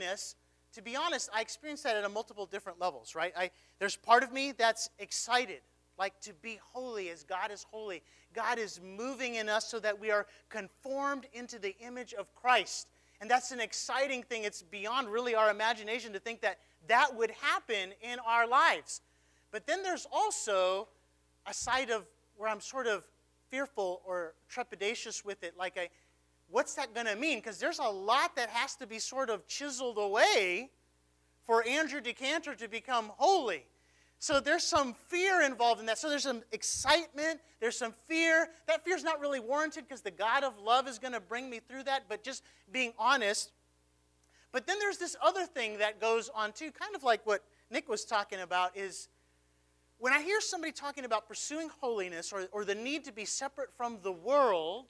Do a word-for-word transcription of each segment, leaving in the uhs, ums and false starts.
holiness, to be honest, I experience that at a multiple different levels, right? I, there's part of me that's excited, like to be holy as God is holy. God is moving in us so that we are conformed into the image of Christ. And that's an exciting thing. It's beyond really our imagination to think that that would happen in our lives. But then there's also a side of where I'm sort of fearful or trepidatious with it. Like, I, what's that going to mean? Because there's a lot that has to be sort of chiseled away for Andrew Decanter to become holy. So there's some fear involved in that. So there's some excitement. There's some fear. That fear's not really warranted because the God of love is going to bring me through that. But just being honest. But then there's this other thing that goes on too, kind of like what Nick was talking about, is when I hear somebody talking about pursuing holiness or, or the need to be separate from the world,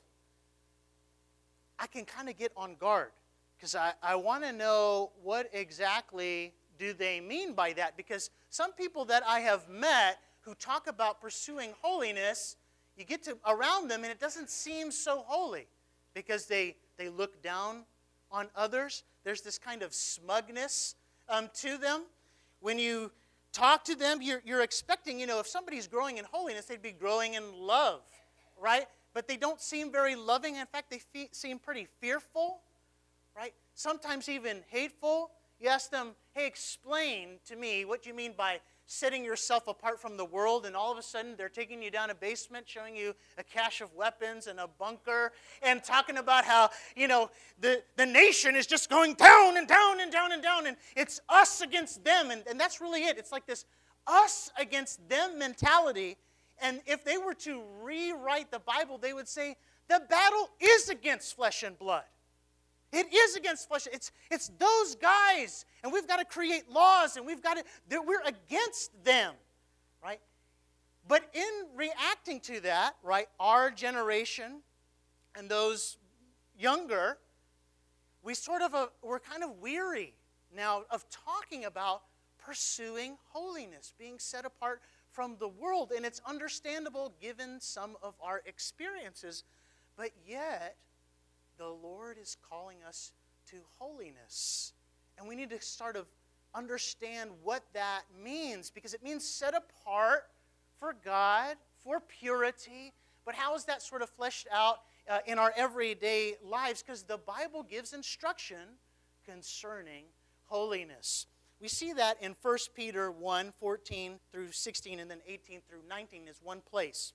I can kind of get on guard because I, I want to know what exactly do they mean by that? Because some people that I have met who talk about pursuing holiness, you get to around them and it doesn't seem so holy because they, they look down on others. There's this kind of smugness um, to them. When you talk to them, you're, you're expecting, you know, if somebody's growing in holiness, they'd be growing in love, right? But they don't seem very loving. In fact, they fe- seem pretty fearful, right? Sometimes even hateful. You ask them, hey, explain to me what you mean by setting yourself apart from the world, and all of a sudden they're taking you down a basement, showing you a cache of weapons and a bunker, and talking about how, you know, the, the nation is just going down and down and down and down, and it's us against them, and, and that's really it. It's like this us against them mentality, and if they were to rewrite the Bible, they would say, the battle is against flesh and blood. It is against flesh. It's, it's those guys, and we've got to create laws, and we've got to, we're against them, right? But in reacting to that, right, our generation and those younger, we sort of, uh, we're kind of weary now of talking about pursuing holiness, being set apart from the world, and it's understandable given some of our experiences, but yet, the Lord is calling us to holiness. And we need to sort of understand what that means, because it means set apart for God, for purity. But how is that sort of fleshed out uh, in our everyday lives? Because the Bible gives instruction concerning holiness. We see that in First Peter one, fourteen through sixteen, and then eighteen through nineteen is one place.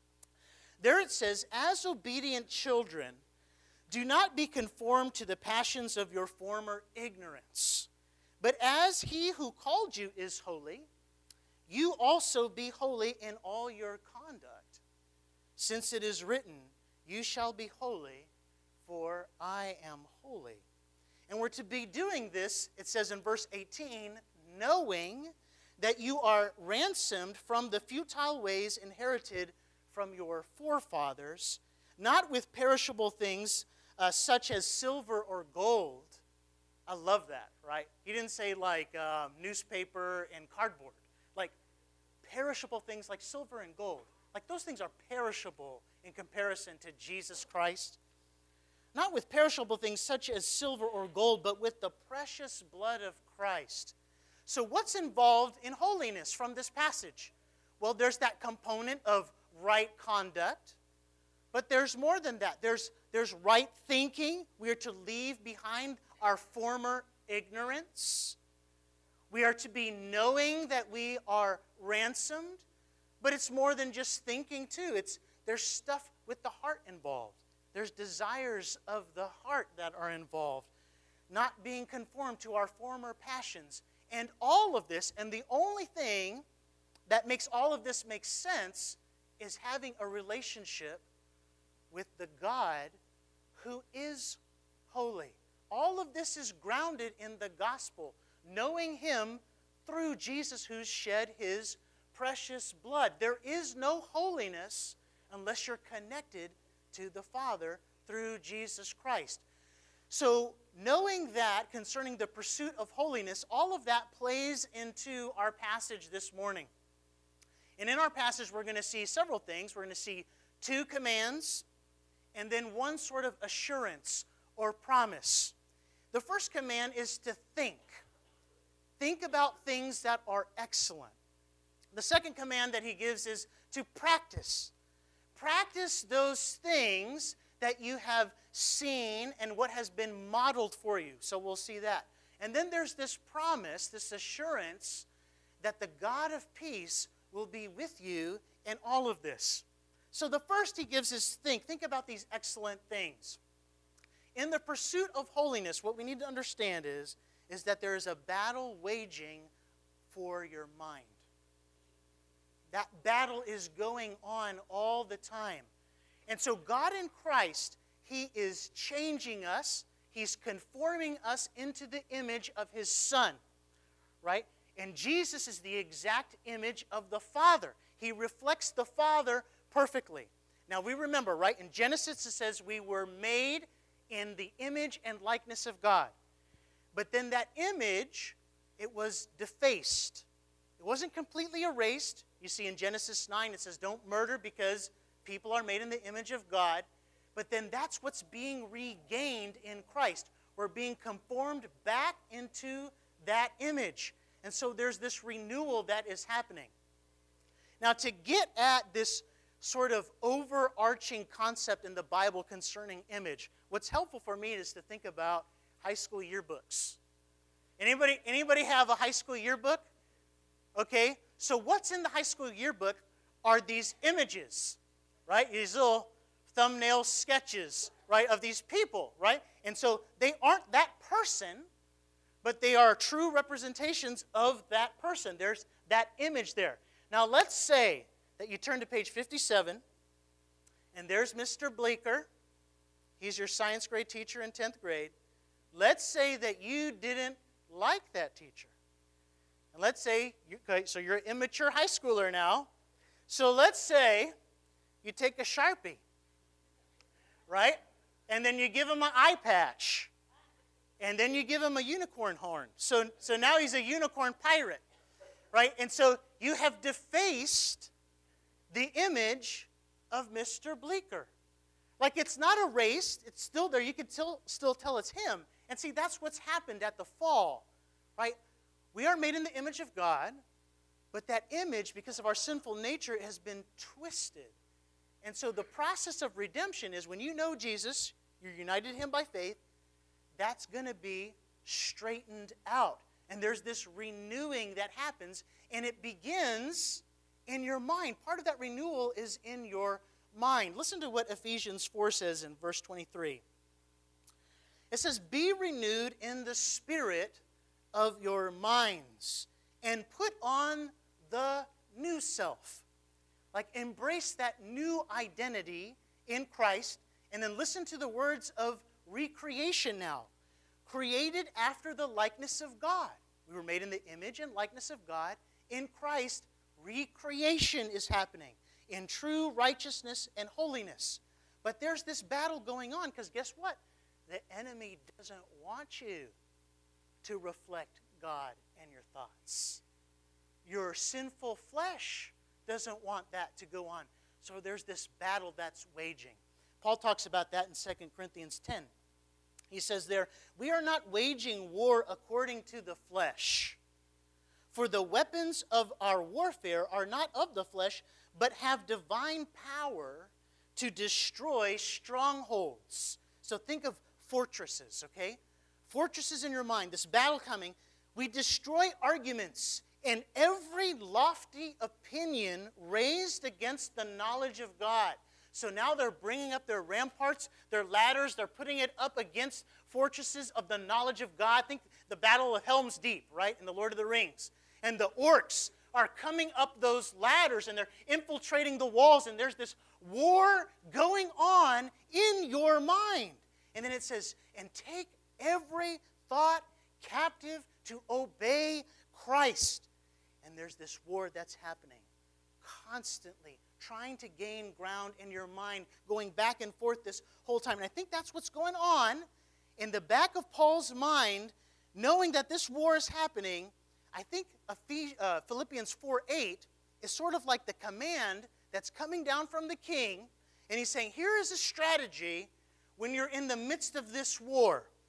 There it says, as obedient children, do not be conformed to the passions of your former ignorance. But as he who called you is holy, you also be holy in all your conduct. Since it is written, you shall be holy, for I am holy. And we're to be doing this, it says in verse eighteen, knowing that you are ransomed from the futile ways inherited from your forefathers, not with perishable things, Uh, such as silver or gold. I love that, right? He didn't say like um, newspaper and cardboard. Like perishable things like silver and gold. Like those things are perishable in comparison to Jesus Christ. Not with perishable things such as silver or gold, but with the precious blood of Christ. So what's involved in holiness from this passage? Well, there's that component of right conduct. But there's more than that. There's, there's right thinking. We are to leave behind our former ignorance. We are to be knowing that we are ransomed. But it's more than just thinking too. It's, there's stuff with the heart involved. There's desires of the heart that are involved. Not being conformed to our former passions. And all of this, and the only thing that makes all of this make sense is having a relationship with the God who is holy. All of this is grounded in the gospel, knowing Him through Jesus who's shed His precious blood. There is no holiness unless you're connected to the Father through Jesus Christ. So, knowing that concerning the pursuit of holiness, all of that plays into our passage this morning. And in our passage, we're going to see several things. We're going to see two commands, and then one sort of assurance or promise. The first command is to think. Think about things that are excellent. The second command that he gives is to practice. Practice those things that you have seen and what has been modeled for you. So we'll see that. And then there's this promise, this assurance that the God of peace will be with you in all of this. So the first he gives is think. Think about these excellent things. In the pursuit of holiness, what we need to understand is, is that there is a battle waging for your mind. That battle is going on all the time. And so God in Christ, he is changing us. He's conforming us into the image of his Son, right? And Jesus is the exact image of the Father. He reflects the Father perfectly. Now we remember, right? In Genesis it says we were made in the image and likeness of God. But then that image, it was defaced. It wasn't completely erased. You see in Genesis nine it says don't murder because people are made in the image of God. But then that's what's being regained in Christ. We're being conformed back into that image. And so there's this renewal that is happening. Now to get at this sort of overarching concept in the Bible concerning image, what's helpful for me is to think about high school yearbooks. Anybody, anybody have a high school yearbook? Okay, so what's in the high school yearbook are these images, right? These little thumbnail sketches, right, of these people, right? And so they aren't that person, but they are true representations of that person. There's that image there. Now let's say that you turn to page fifty-seven, and there's Mister Bleeker. He's your science grade teacher in tenth grade. Let's say that you didn't like that teacher. And let's say, you, okay, so you're an immature high schooler now. So let's say you take a Sharpie, right? And then you give him an eye patch. And then you give him a unicorn horn. So, so now he's a unicorn pirate, right? And so you have defaced the image of Mister Bleeker. Like it's not erased. It's still there. You can still, still tell it's him. And see, that's what's happened at the fall, right? We are made in the image of God, but that image, because of our sinful nature, has been twisted. And so the process of redemption is when you know Jesus, you're united to him by faith, that's going to be straightened out. And there's this renewing that happens, and it begins in your mind. Part of that renewal is in your mind. Listen to what Ephesians four says in verse twenty-three. It says, be renewed in the spirit of your minds and put on the new self. Like embrace that new identity in Christ, and then listen to the words of recreation now. Created after the likeness of God. We were made in the image and likeness of God. In Christ, recreation is happening in true righteousness and holiness. But there's this battle going on because guess what? The enemy doesn't want you to reflect God and your thoughts. Your sinful flesh doesn't want that to go on. So there's this battle that's waging. Paul talks about that in Second Corinthians ten. He says there, we are not waging war according to the flesh. For the weapons of our warfare are not of the flesh, but have divine power to destroy strongholds. So think of fortresses, okay? Fortresses in your mind, this battle coming. We destroy arguments and every lofty opinion raised against the knowledge of God. So now they're bringing up their ramparts, their ladders, they're putting it up against fortresses of the knowledge of God. Think the Battle of Helm's Deep, right, in The Lord of the Rings. And the orcs are coming up those ladders and they're infiltrating the walls, and there's this war going on in your mind. And then it says, and take every thought captive to obey Christ. And there's this war that's happening constantly, trying to gain ground in your mind, going back and forth this whole time. And I think that's what's going on in the back of Paul's mind, knowing that this war is happening. I think Philippians four eight is sort of like the command that's coming down from the king, and he's saying, here is a strategy when you're in the midst of this war.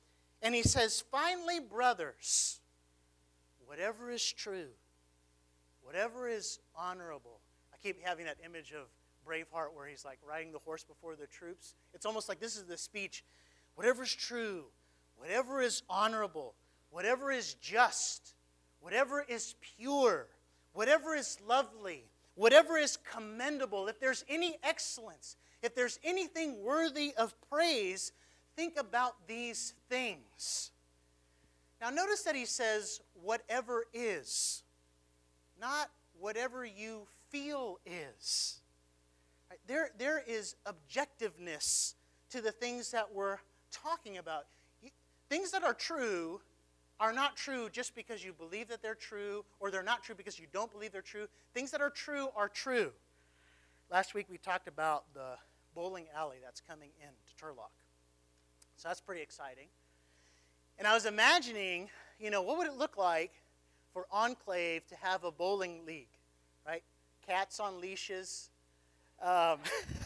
And he says, finally, brothers, whatever is true, whatever is honorable. I keep having that image of Braveheart where he's like riding the horse before the troops. It's almost like this is the speech. Whatever is true, whatever is honorable, whatever is just, whatever is pure, whatever is lovely, whatever is commendable, if there's any excellence, if there's anything worthy of praise, think about these things. Now notice that he says, whatever is, not whatever you feel is. Right? There, there is objectiveness to the things that we're talking about. Things that are true are not true just because you believe that they're true, or they're not true because you don't believe they're true. Things that are true are true. Last week we talked about the bowling alley that's coming in to Turlock. So that's pretty exciting. And I was imagining, you know, what would it look like for Enclave to have a bowling league, right? Cats on leashes. Um,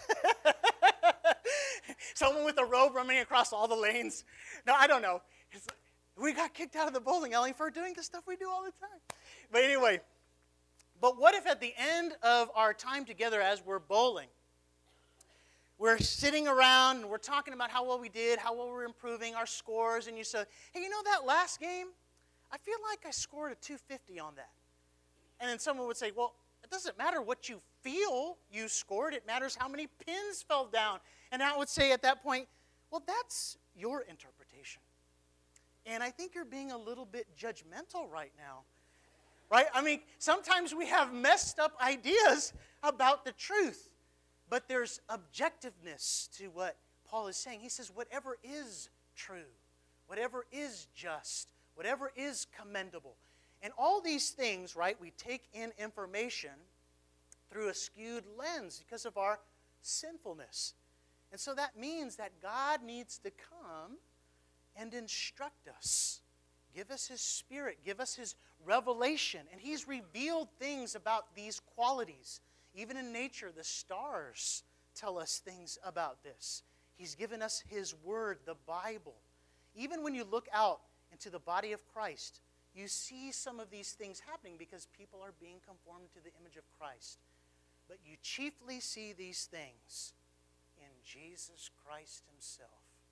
someone with a robe running across all the lanes. No, I don't know. It's like, we got kicked out of the bowling alley for doing the stuff we do all the time. But anyway, but what if at the end of our time together as we're bowling, we're sitting around and we're talking about how well we did, how well we're improving, our scores, and you say, hey, you know that last game? I feel like I scored a two fifty on that. And then someone would say, well, it doesn't matter what you feel you scored. It matters how many pins fell down. And I would say at that point, well, that's your interpretation. And I think you're being a little bit judgmental right now. Right? I mean, sometimes we have messed up ideas about the truth. But there's objectiveness to what Paul is saying. He says, whatever is true, whatever is just, whatever is commendable. And all these things, right, we take in information through a skewed lens because of our sinfulness. And so that means that God needs to come and instruct us. Give us His Spirit. Give us His revelation. And He's revealed things about these qualities. Even in nature, the stars tell us things about this. He's given us His Word, the Bible. Even when you look out into the body of Christ, you see some of these things happening because people are being conformed to the image of Christ. But you chiefly see these things in Jesus Christ Himself.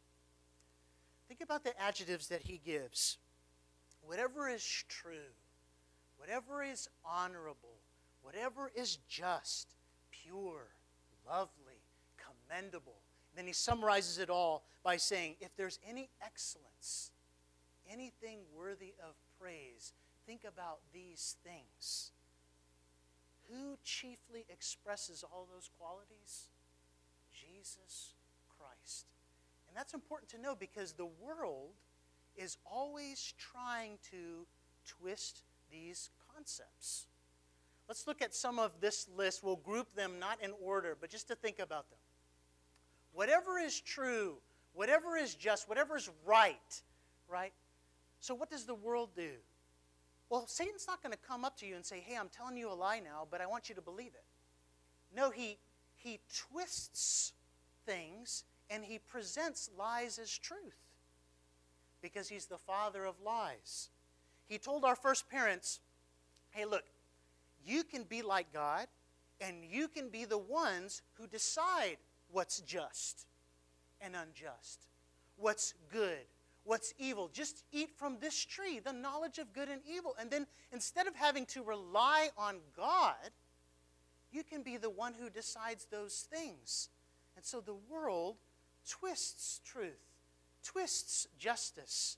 Think about the adjectives that He gives. Whatever is true, whatever is honorable, whatever is just, pure, lovely, commendable. And then he summarizes it all by saying, if there's any excellence, anything worthy of praise, think about these things. Who chiefly expresses all those qualities? Jesus Christ. And that's important to know because the world is always trying to twist these concepts. Let's look at some of this list. We'll group them not in order, but just to think about them. Whatever is true, whatever is just, whatever is right, right? So what does the world do? Well, Satan's not going to come up to you and say, hey, I'm telling you a lie now, but I want you to believe it. No, he, he twists things and he presents lies as truth because he's the father of lies. He told our first parents, hey, look, you can be like God, and you can be the ones who decide what's just and unjust, what's good, what's evil. Just eat from this tree, the knowledge of good and evil. And then instead of having to rely on God, you can be the one who decides those things. And so the world twists truth, twists justice.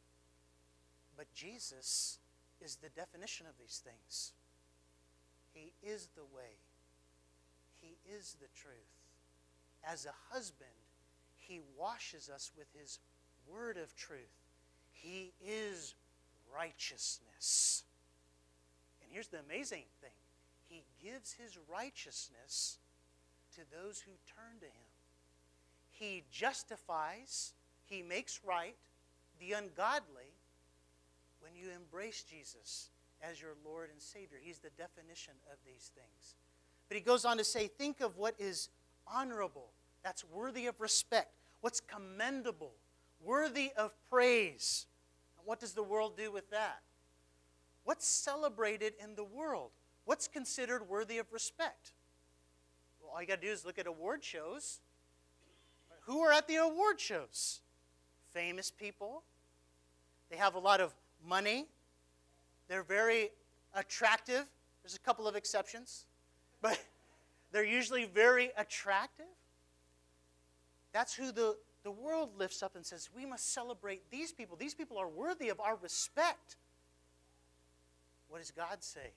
But Jesus is the definition of these things. He is the way. He is the truth. As a husband, He washes us with His word of truth. He is righteousness. And here's the amazing thing. He gives His righteousness to those who turn to Him. He justifies, He makes right the ungodly when you embrace Jesus as your Lord and Savior. He's the definition of these things. But he goes on to say, think of what is honorable, that's worthy of respect, what's commendable, worthy of praise. What does the world do with that? What's celebrated in the world? What's considered worthy of respect? Well, all you got to do is look at award shows. Who are at the award shows? Famous people. They have a lot of money. They're very attractive. There's a couple of exceptions, but they're usually very attractive. That's who the, the world lifts up and says, we must celebrate these people. These people are worthy of our respect. What does God say?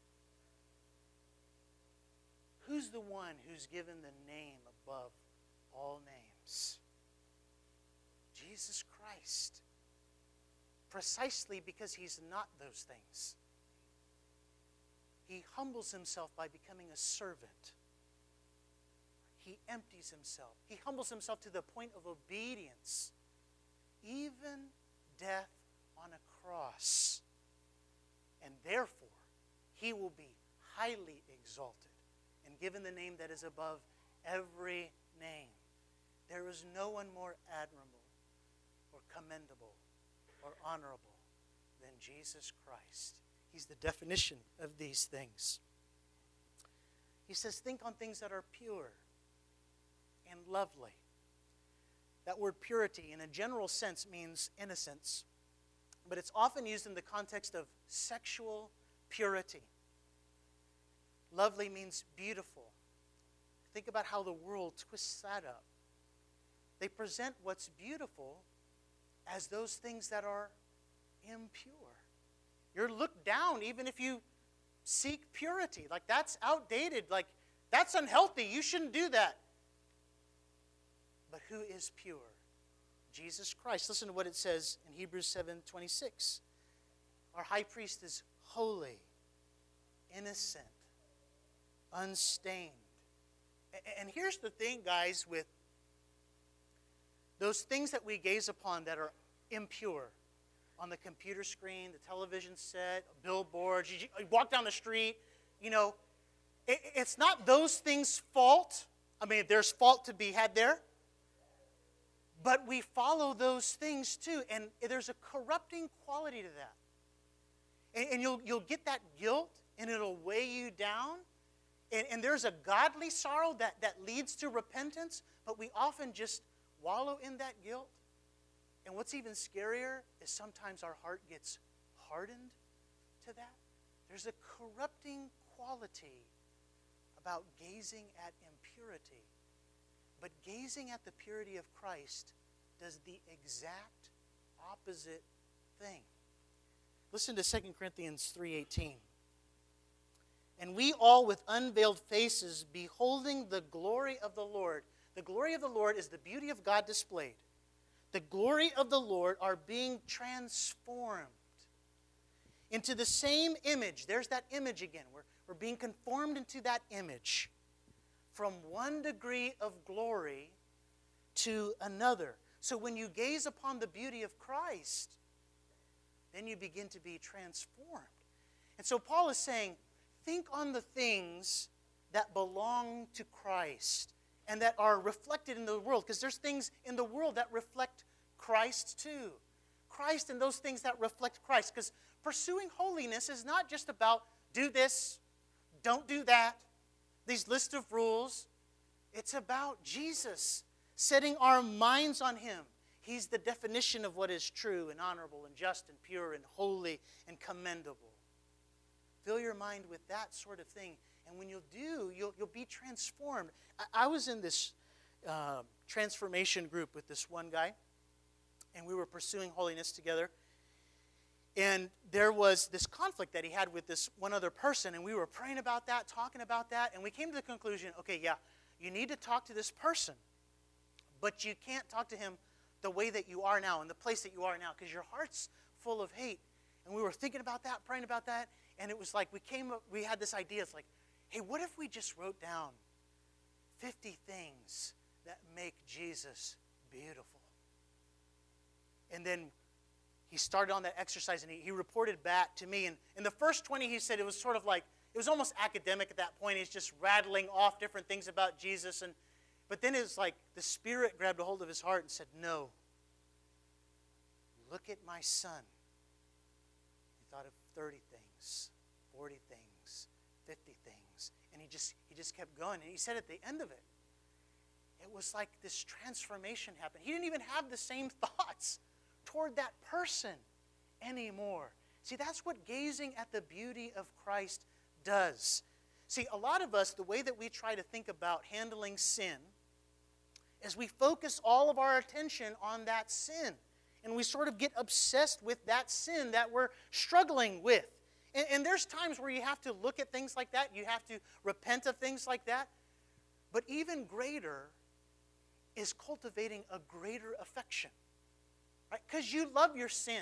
Who's the one who's given the name above all names? Jesus Christ. Precisely because he's not those things. He humbles himself by becoming a servant. He empties himself. He humbles himself to the point of obedience, even death on a cross. And therefore, he will be highly exalted and given the name that is above every name. There is no one more admirable or commendable or honorable than Jesus Christ. He's the definition of these things. He says, think on things that are pure and lovely. That word purity in a general sense means innocence, but it's often used in the context of sexual purity. Lovely means beautiful. Think about how the world twists that up. They present what's beautiful as those things that are impure. You're looked down even if you seek purity. Like, that's outdated. Like, that's unhealthy. You shouldn't do that. But who is pure? Jesus Christ. Listen to what it says in Hebrews seven twenty-six. Our high priest is holy, innocent, unstained. And here's the thing, guys, with those things that we gaze upon that are impure, on the computer screen, the television set, billboards, you walk down the street, you know, it's not those things' fault. I mean, there's fault to be had there. But we follow those things too, and there's a corrupting quality to that. And, and you'll, you'll get that guilt, and it'll weigh you down. And, and there's a godly sorrow that, that leads to repentance, but we often just wallow in that guilt. And what's even scarier is sometimes our heart gets hardened to that. There's a corrupting quality about gazing at impurity. But gazing at the purity of Christ does the exact opposite thing. Listen to Second Corinthians three eighteen. And we all with unveiled faces, beholding the glory of the Lord. The glory of the Lord is the beauty of God displayed. The glory of the Lord are being transformed into the same image. There's that image again. We're, we're being conformed into that image. From one degree of glory to another. So when you gaze upon the beauty of Christ, then you begin to be transformed. And so Paul is saying, think on the things that belong to Christ and that are reflected in the world. Because there's things in the world that reflect Christ too. Christ and those things that reflect Christ. Because pursuing holiness is not just about do this, don't do that. These lists of rules, it's about Jesus, setting our minds on him. He's the definition of what is true and honorable and just and pure and holy and commendable. Fill your mind with that sort of thing. And when you do, you'll, you'll be transformed. I, I was in this uh, transformation group with this one guy, and we were pursuing holiness together. And there was this conflict that he had with this one other person, and we were praying about that, talking about that, and we came to the conclusion, okay, yeah, you need to talk to this person, but you can't talk to him the way that you are now, in the place that you are now, because your heart's full of hate. And we were thinking about that, praying about that, and it was like we came up, we had this idea, it's like, hey, what if we just wrote down fifty things that make Jesus beautiful? And then he started on that exercise, and he, he reported back to me. And in the first twenty, he said it was sort of like, it was almost academic at that point. He's just rattling off different things about Jesus. And But then it was like the Spirit grabbed a hold of his heart and said, no, look at my son. He thought of thirty things, forty things, fifty things. And he just, he just kept going. And he said at the end of it, it was like this transformation happened. He didn't even have the same thoughts toward that person anymore. See, that's what gazing at the beauty of Christ does. See, a lot of us, the way that we try to think about handling sin is we focus all of our attention on that sin. And we sort of get obsessed with that sin that we're struggling with. And, and there's times where you have to look at things like that. You have to repent of things like that. But even greater is cultivating a greater affection. Right? Because you love your sin.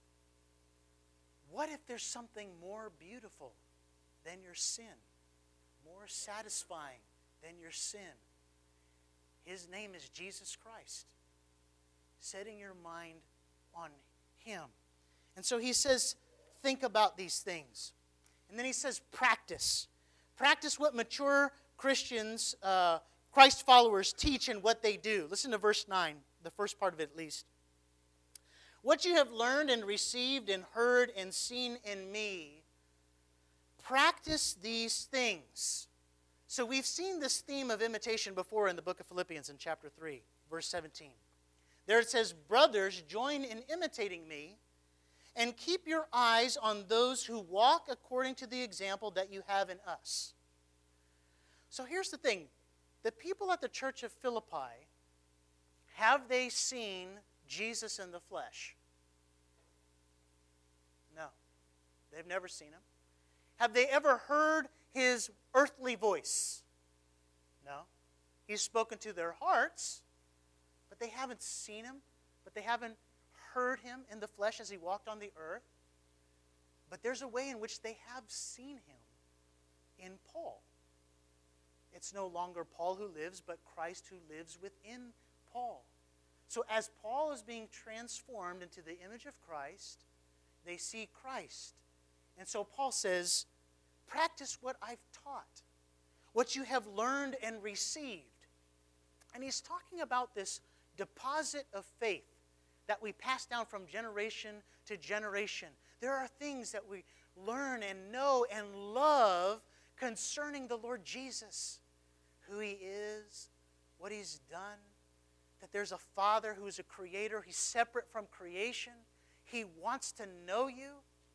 What if there's something more beautiful than your sin? More satisfying than your sin? His name is Jesus Christ. Setting your mind on Him. And so he says, think about these things. And then he says, practice. Practice what mature Christians, uh, Christ followers teach and what they do. Listen to verse nine, the first part of it at least. What you have learned and received and heard and seen in me, practice these things. So we've seen this theme of imitation before in the book of Philippians in chapter three, verse seventeen. There it says, brothers, join in imitating me and keep your eyes on those who walk according to the example that you have in us. So here's the thing. The people at the church of Philippi, have they seen Jesus in the flesh? No. They've never seen him. Have they ever heard his earthly voice? No. He's spoken to their hearts, but they haven't seen him, but they haven't heard him in the flesh as he walked on the earth. But there's a way in which they have seen him in Paul. It's no longer Paul who lives, but Christ who lives within Paul. So as Paul is being transformed into the image of Christ, they see Christ. And so Paul says, practice what I've taught, what you have learned and received. And he's talking about this deposit of faith that we pass down from generation to generation. There are things that we learn and know and love concerning the Lord Jesus, who he is, what he's done, that there's a Father who is a creator. He's separate from creation. He wants to know you.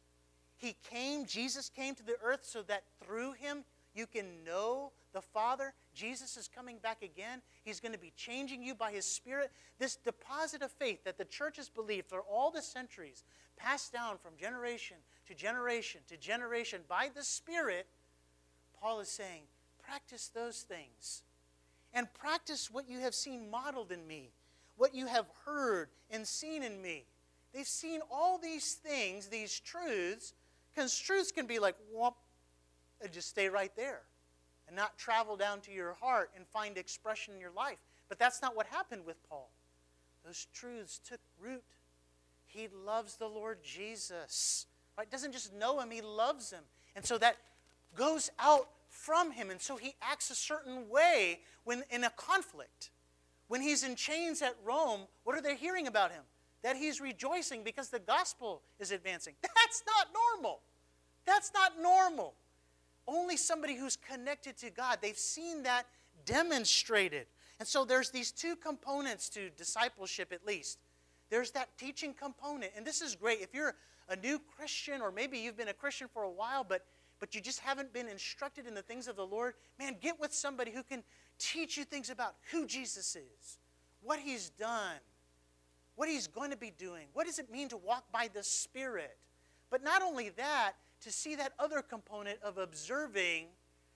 He came, Jesus came to the earth so that through him you can know the Father. Jesus is coming back again. He's going to be changing you by his Spirit. This deposit of faith that the church has believed for all the centuries, passed down from generation to generation to generation by the Spirit, Paul is saying, practice those things. And practice what you have seen modeled in me, what you have heard and seen in me. They've seen all these things, these truths, because truths can be like, whoop, and just stay right there and not travel down to your heart and find expression in your life. But that's not what happened with Paul. Those truths took root. He loves the Lord Jesus. Right? Doesn't just know him, he loves him. And so that goes out from him. And so he acts a certain way when in a conflict. When he's in chains at Rome, what are they hearing about him? That he's rejoicing because the gospel is advancing. That's not normal. That's not normal. Only somebody who's connected to God. They've seen that demonstrated. And so there's these two components to discipleship at least. There's that teaching component. And this is great. If you're a new Christian, or maybe you've been a Christian for a while, but, but you just haven't been instructed in the things of the Lord, man, get with somebody who can teach you things about who Jesus is, what he's done, what he's going to be doing. What does it mean to walk by the Spirit? But not only that, to see that other component of observing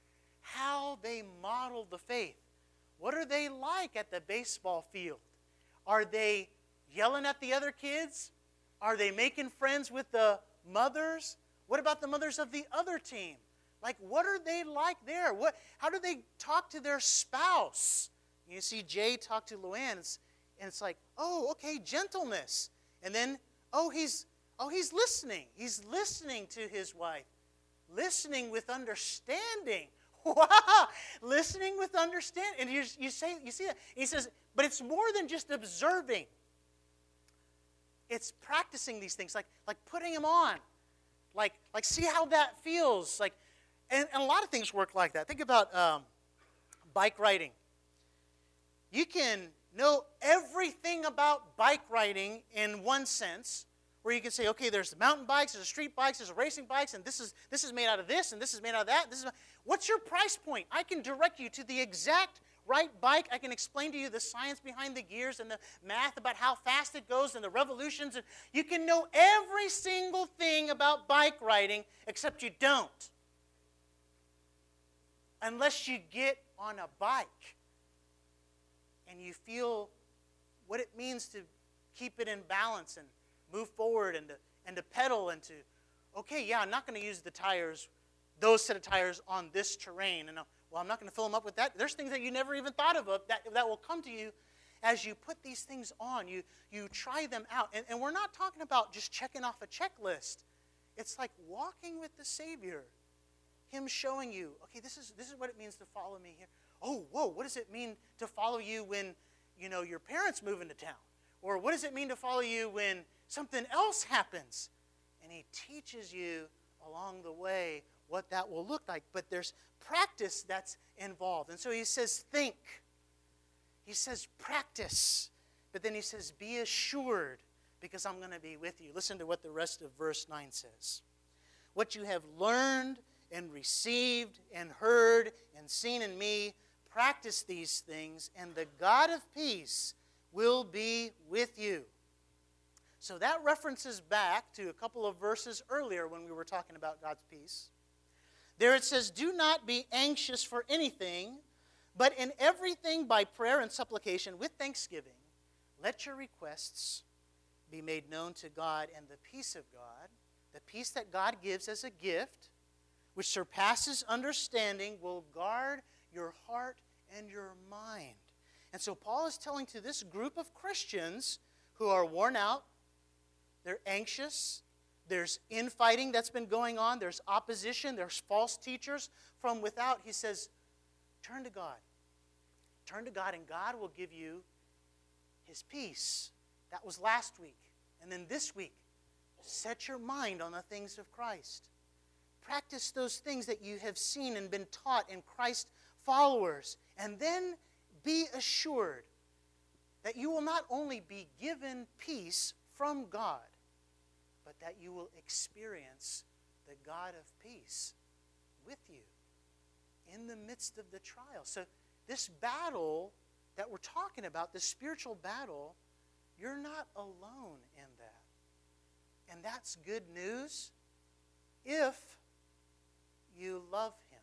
how they model the faith. What are they like at the baseball field? Are they yelling at the other kids? Are they making friends with the mothers? What about the mothers of the other team? Like, what are they like there? What? How do they talk to their spouse? You see Jay talk to Luann, and it's, and it's like, oh, okay, gentleness. And then, oh, he's oh, he's listening. He's listening to his wife. Listening with understanding. Wow! Listening with understanding. And you, you, say, you see that. He says, but it's more than just observing. it's practicing these things, like, like putting them on. Like, like see how that feels. Like, and, and a lot of things work like that. Think about um, bike riding. You can know everything about bike riding in one sense, where you can say, okay, there's the mountain bikes, there's the street bikes, there's the racing bikes, and this is this is made out of this, and this is made out of that. This is what's your price point? I can direct you to the exact right bike. I can explain to you the science behind the gears and the math about how fast it goes and the revolutions. And you can know every single thing about bike riding, except you don't. Unless you get on a bike and you feel what it means to keep it in balance and move forward and to, and to pedal and to, okay, yeah, I'm not going to use the tires, those set of tires on this terrain. And, uh, well, I'm not going to fill them up with that. There's things that you never even thought of that, that will come to you as you put these things on. You, you try them out. And, and we're not talking about just checking off a checklist. It's like walking with the Savior. Him showing you, okay, this is, this is what it means to follow me here. Oh, whoa, what does it mean to follow you when, you know, your parents move into town? Or what does it mean to follow you when something else happens? And he teaches you along the way what that will look like. But there's practice that's involved. And so he says, think. He says, practice. But then he says, be assured, because I'm going to be with you. Listen to what the rest of verse nine says. What you have learned and received and heard and seen in me, practice these things, and the God of peace will be with you. So that references back to a couple of verses earlier when we were talking about God's peace. There it says, do not be anxious for anything, but in everything by prayer and supplication with thanksgiving, let your requests be made known to God, and the peace of God, the peace that God gives as a gift, which surpasses understanding, will guard your heart and your mind. And so Paul is telling to this group of Christians who are worn out, they're anxious, there's infighting that's been going on, there's opposition, there's false teachers from without. He says, turn to God. Turn to God, and God will give you his peace. That was last week. And then this week, set your mind on the things of Christ. Practice those things that you have seen and been taught in Christ followers. And then be assured that you will not only be given peace from God, but that you will experience the God of peace with you in the midst of the trial. So this battle that we're talking about, this spiritual battle, you're not alone in that. And that's good news if you love him.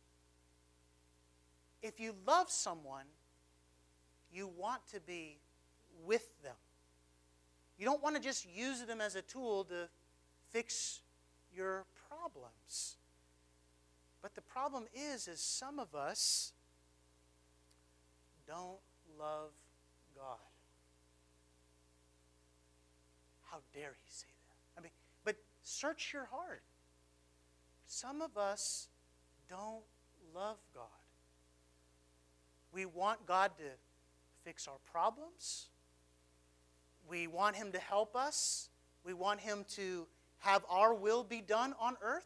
If you love someone, you want to be with them. You don't want to just use them as a tool to fix your problems. But the problem is, is some of us don't love God. How dare he say that? I mean, but search your heart. Some of us don't love God. We want God to fix our problems. We want him to help us. We want him to have our will be done on earth.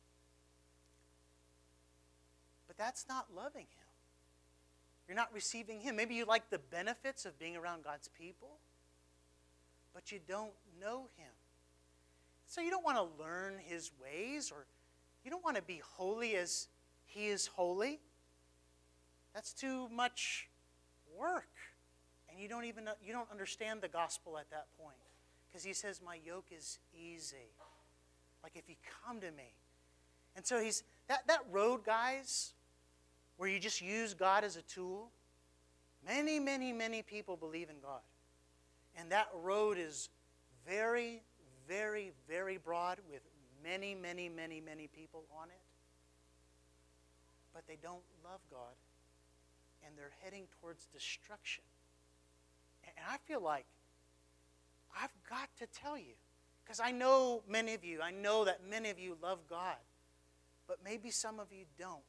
But that's not loving him. You're not receiving him. Maybe you like the benefits of being around God's people, but you don't know him. So you don't want to learn his ways, or you don't want to be holy as he is holy. That's too much work. And you don't even know, you don't understand the gospel at that point. Because he says, my yoke is easy. Like if you come to me. And so he's, that, that road, guys, where you just use God as a tool, many, many, many people believe in God. And that road is very, very, very broad with many, many, many, many people on it. But they don't love God. And they're heading towards destruction. And I feel like I've got to tell you, because I know many of you, I know that many of you love God, but maybe some of you don't.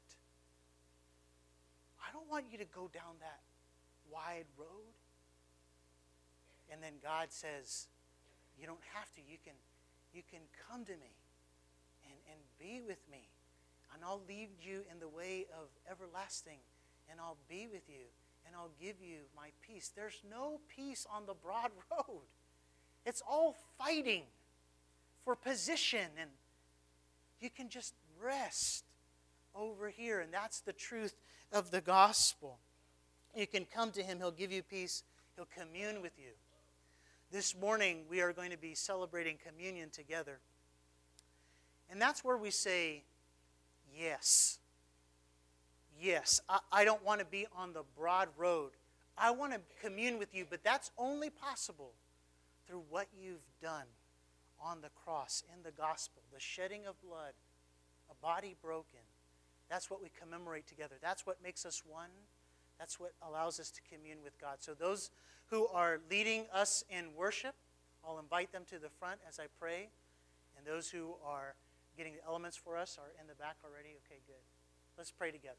I don't want you to go down that wide road. And then God says, You don't have to. You can, you can come to me and, and be with me. And I'll lead you in the way of everlasting. And I'll be with you. And I'll give you my peace. There's no peace on the broad road. It's all fighting for position. And you can just rest over here. And that's the truth of the gospel. You can come to him. He'll give you peace. He'll commune with you. This morning, we are going to be celebrating communion together. And that's where we say, yes. Yes, I, I don't want to be on the broad road. I want to commune with you, but that's only possible through what you've done on the cross, in the gospel, the shedding of blood, a body broken. That's what we commemorate together. That's what makes us one. That's what allows us to commune with God. So those who are leading us in worship, I'll invite them to the front as I pray. And those who are getting the elements for us are in the back already. Okay, good. Let's pray together.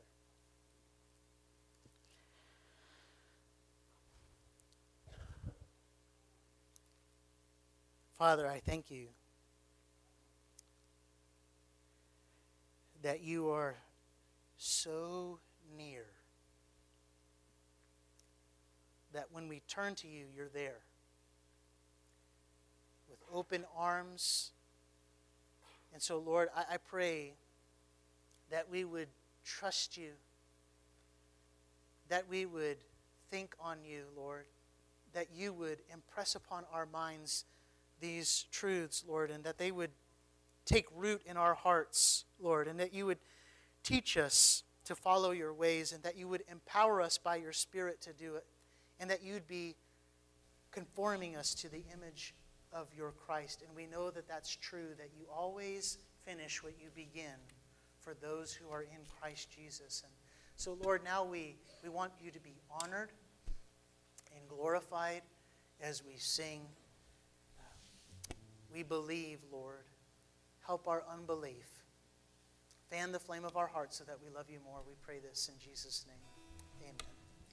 Father, I thank you that you are so near, that when we turn to you, you're there with open arms. And so, Lord, I, I pray that we would trust you, that we would think on you, Lord, that you would impress upon our minds these truths, Lord, and that they would take root in our hearts, Lord, and that you would teach us to follow your ways, and that you would empower us by your Spirit to do it, and that you'd be conforming us to the image of your Christ. And we know that that's true, that you always finish what you begin for those who are in Christ Jesus. And so, Lord, now we, we want you to be honored and glorified as we sing. We believe, Lord. Help our unbelief. Fan the flame of our hearts so that we love you more. We pray this in Jesus' name. Amen.